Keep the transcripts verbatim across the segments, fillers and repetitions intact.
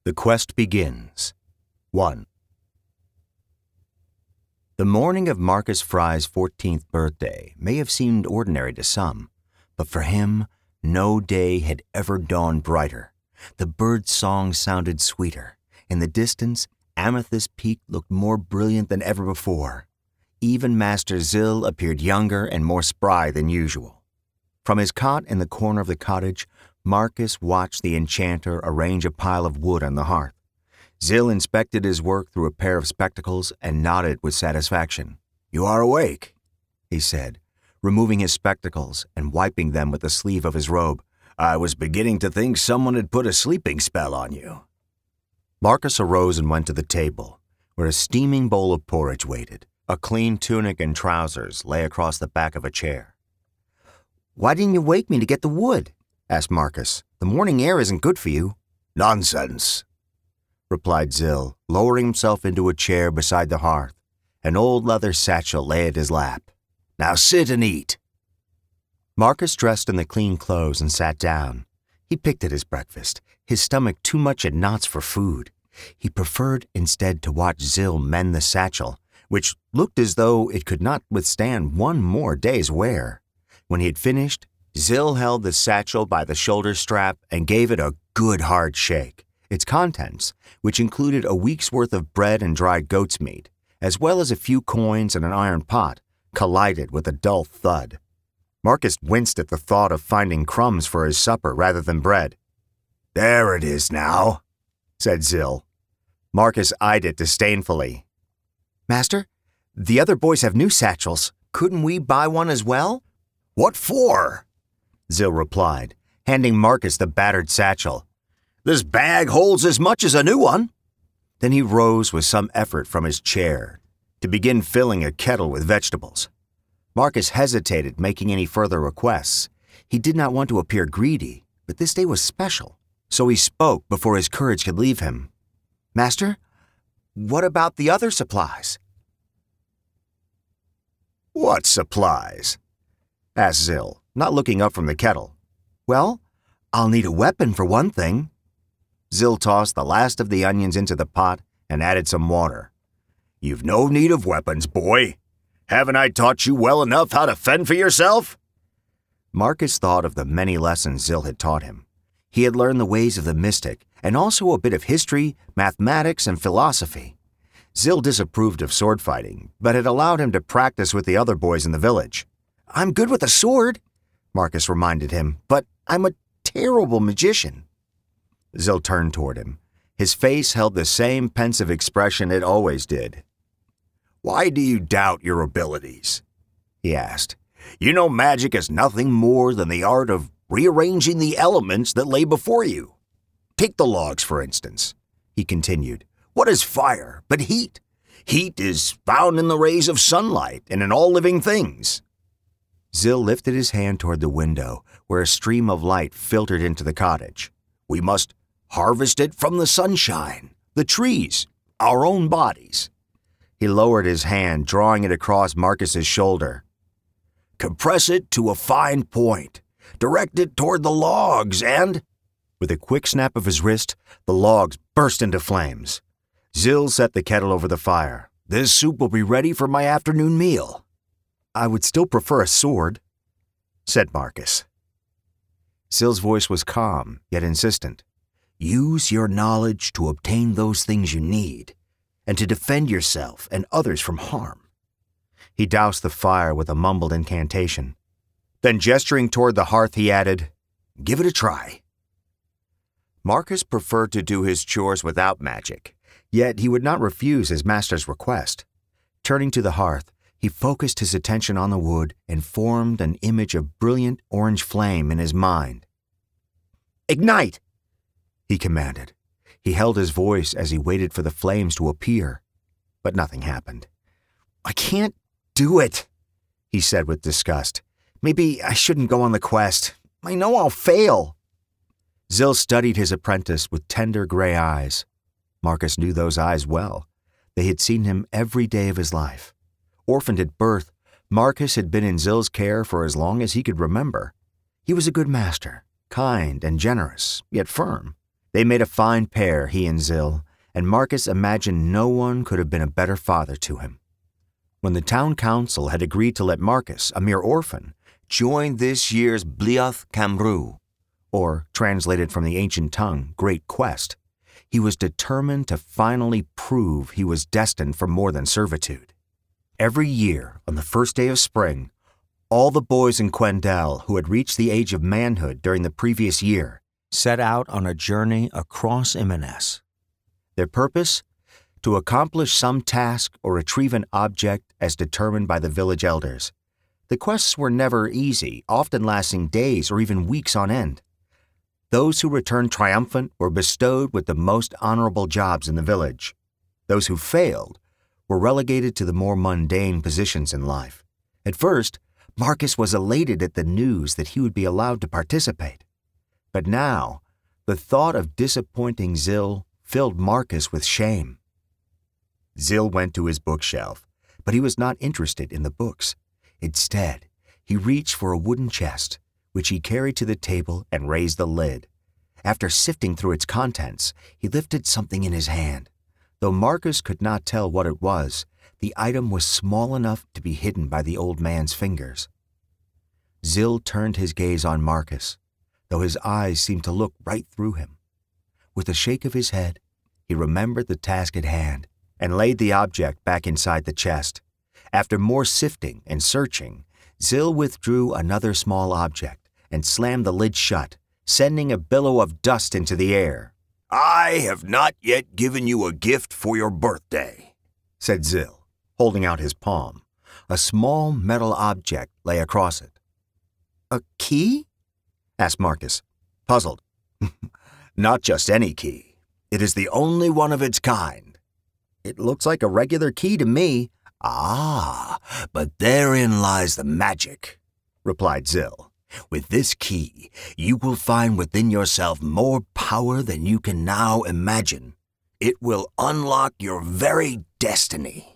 The quest begins. one. The morning of Marcus Fry's fourteenth birthday may have seemed ordinary to some, but for him, no day had ever dawned brighter. The bird song sounded sweeter. In the distance, Amethyst Peak looked more brilliant than ever before. Even Master Zill appeared younger and more spry than usual. From his cot in the corner of the cottage, Marcus watched the enchanter arrange a pile of wood on the hearth. Zill inspected his work through a pair of spectacles and nodded with satisfaction. "You are awake," he said, removing his spectacles and wiping them with the sleeve of his robe. "I was beginning to think someone had put a sleeping spell on you." Marcus arose and went to the table, where a steaming bowl of porridge waited. A clean tunic and trousers lay across the back of a chair. "Why didn't you wake me to get the wood?" asked Marcus. "The morning air isn't good for you." "Nonsense," replied Zill, lowering himself into a chair beside the hearth. An old leather satchel lay at his lap. "Now sit and eat." Marcus dressed in the clean clothes and sat down. He picked at his breakfast, his stomach too much at knots for food. He preferred instead to watch Zill mend the satchel, which looked as though it could not withstand one more day's wear. When he had finished, Zill held the satchel by the shoulder strap and gave it a good hard shake. Its contents, which included a week's worth of bread and dried goat's meat, as well as a few coins and an iron pot, collided with a dull thud. Marcus winced at the thought of finding crumbs for his supper rather than bread. "There it is now," said Zill. Marcus eyed it disdainfully. "Master, the other boys have new satchels. Couldn't we buy one as well?" "What for?" Zill replied, handing Marcus the battered satchel. "This bag holds as much as a new one." Then he rose with some effort from his chair to begin filling a kettle with vegetables. Marcus hesitated making any further requests. He did not want to appear greedy, but this day was special, so he spoke before his courage could leave him. "Master, what about the other supplies?" "What supplies?" asked Zill, not looking up from the kettle. "Well, I'll need a weapon for one thing." Zill tossed the last of the onions into the pot and added some water. "You've no need of weapons, boy. Haven't I taught you well enough how to fend for yourself?" Marcus thought of the many lessons Zill had taught him. He had learned the ways of the mystic and also a bit of history, mathematics, and philosophy. Zill disapproved of sword fighting, but had allowed him to practice with the other boys in the village. "I'm good with a sword," Marcus reminded him, "but I'm a terrible magician." Zill turned toward him. His face held the same pensive expression it always did. "Why do you doubt your abilities?" he asked. "You know magic is nothing more than the art of rearranging the elements that lay before you. Take the logs, for instance," he continued. "What is fire but heat? Heat is found in the rays of sunlight and in all living things." Zill lifted his hand toward the window, where a stream of light filtered into the cottage. "We must harvest it from the sunshine, the trees, our own bodies." He lowered his hand, drawing it across Marcus's shoulder. "Compress it to a fine point, direct it toward the logs, and—" With a quick snap of his wrist, the logs burst into flames. Zill set the kettle over the fire. "This soup will be ready for my afternoon meal." "I would still prefer a sword," said Marcus. Zill's voice was calm, yet insistent. "Use your knowledge to obtain those things you need, and to defend yourself and others from harm." He doused the fire with a mumbled incantation. Then gesturing toward the hearth, he added, "Give it a try." Marcus preferred to do his chores without magic, yet he would not refuse his master's request. Turning to the hearth, he focused his attention on the wood and formed an image of brilliant orange flame in his mind. "Ignite!" he commanded. He held his voice as he waited for the flames to appear, but nothing happened. "I can't do it," he said with disgust. "Maybe I shouldn't go on the quest. I know I'll fail." Zill studied his apprentice with tender gray eyes. Marcus knew those eyes well. They had seen him every day of his life. Orphaned at birth, Marcus had been in Zill's care for as long as he could remember. He was a good master, kind and generous, yet firm. They made a fine pair, he and Zil, and Marcus imagined no one could have been a better father to him. When the town council had agreed to let Marcus, a mere orphan, join this year's Bliath Cambrew, or, translated from the ancient tongue, Great Quest, he was determined to finally prove he was destined for more than servitude. Every year, on the first day of spring, all the boys in Quendel who had reached the age of manhood during the previous year set out on a journey across Imaness. Their purpose? To accomplish some task or retrieve an object as determined by the village elders. The quests were never easy, often lasting days or even weeks on end. Those who returned triumphant were bestowed with the most honorable jobs in the village. Those who failed were relegated to the more mundane positions in life. At first, Marcus was elated at the news that he would be allowed to participate. But now, the thought of disappointing Zil filled Marcus with shame. Zil went to his bookshelf, but he was not interested in the books. Instead, he reached for a wooden chest, which he carried to the table and raised the lid. After sifting through its contents, he lifted something in his hand. Though Marcus could not tell what it was, the item was small enough to be hidden by the old man's fingers. Zil turned his gaze on Marcus, though his eyes seemed to look right through him. With a shake of his head, he remembered the task at hand and laid the object back inside the chest. After more sifting and searching, Zil withdrew another small object and slammed the lid shut, sending a billow of dust into the air. "I have not yet given you a gift for your birthday," said Zil, holding out his palm. A small metal object lay across it. "A key?" asked Marcus, puzzled. "Not just any key. It is the only one of its kind." "It looks like a regular key to me." "Ah, but therein lies the magic," replied Zil. "With this key, you will find within yourself more power than you can now imagine. It will unlock your very destiny."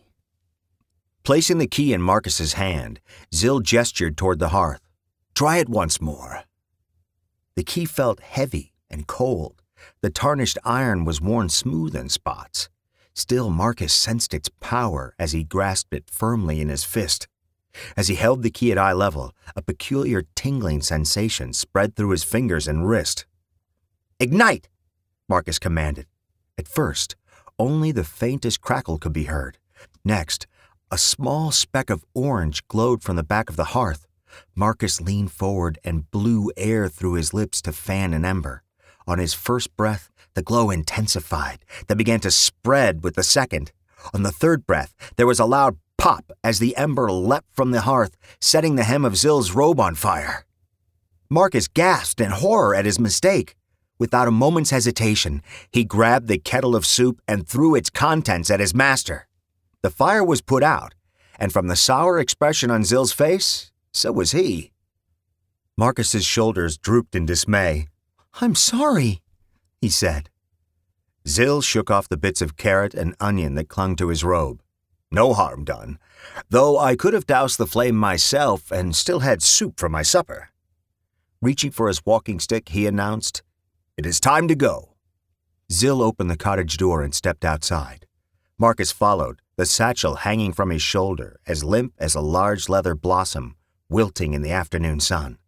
Placing the key in Marcus's hand, Zil gestured toward the hearth. "Try it once more." The key felt heavy and cold. The tarnished iron was worn smooth in spots. Still, Marcus sensed its power as he grasped it firmly in his fist. As he held the key at eye level, a peculiar tingling sensation spread through his fingers and wrist. "Ignite!" Marcus commanded. At first, only the faintest crackle could be heard. Next, a small speck of orange glowed from the back of the hearth. Marcus leaned forward and blew air through his lips to fan an ember. On his first breath, the glow intensified, then began to spread with the second. On the third breath, there was a loud pop as the ember leapt from the hearth, setting the hem of Zil's robe on fire. Marcus gasped in horror at his mistake. Without a moment's hesitation, he grabbed the kettle of soup and threw its contents at his master. The fire was put out, and from the sour expression on Zil's face, so was he. Marcus's shoulders drooped in dismay. "I'm sorry," he said. Zil shook off the bits of carrot and onion that clung to his robe. "No harm done, though I could have doused the flame myself and still had soup for my supper." Reaching for his walking stick, he announced, "It is time to go." Zil opened the cottage door and stepped outside. Marcus followed, the satchel hanging from his shoulder, as limp as a large leather blossom, wilting in the afternoon sun.